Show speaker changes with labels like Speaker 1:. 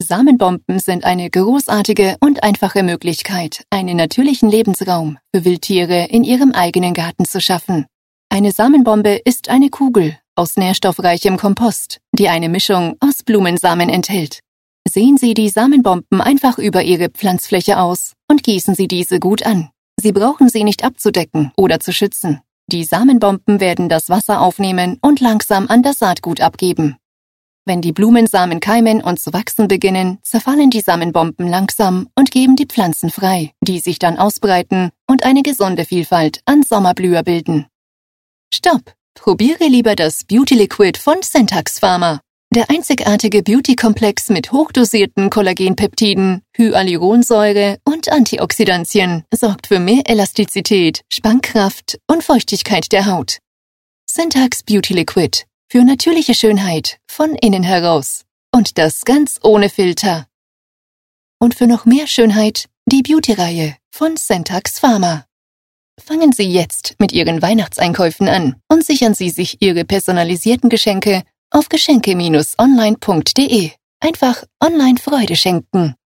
Speaker 1: Samenbomben sind eine großartige und einfache Möglichkeit, einen natürlichen Lebensraum für Wildtiere in ihrem eigenen Garten zu schaffen. Eine Samenbombe ist eine Kugel aus nährstoffreichem Kompost, die eine Mischung aus Blumensamen enthält. Sehen Sie die Samenbomben einfach über Ihre Pflanzfläche aus und gießen Sie diese gut an. Sie brauchen sie nicht abzudecken oder zu schützen. Die Samenbomben werden das Wasser aufnehmen und langsam an das Saatgut abgeben. Wenn die Blumensamen keimen und zu wachsen beginnen, zerfallen die Samenbomben langsam und geben die Pflanzen frei, die sich dann ausbreiten und eine gesunde Vielfalt an Sommerblüher bilden. Stopp! Probiere lieber das Beauty Liquid von Syntax Pharma. Der einzigartige Beauty-Komplex mit hochdosierten Kollagenpeptiden, Hyaluronsäure und Antioxidantien sorgt für mehr Elastizität, Spannkraft und Feuchtigkeit der Haut. Syntax Beauty Liquid. Für natürliche Schönheit von innen heraus. Und das ganz ohne Filter. Und für noch mehr Schönheit die Beauty-Reihe von Syntax Pharma. Fangen Sie jetzt mit Ihren Weihnachtseinkäufen an und sichern Sie sich Ihre personalisierten Geschenke auf geschenke-online.de. Einfach online Freude schenken.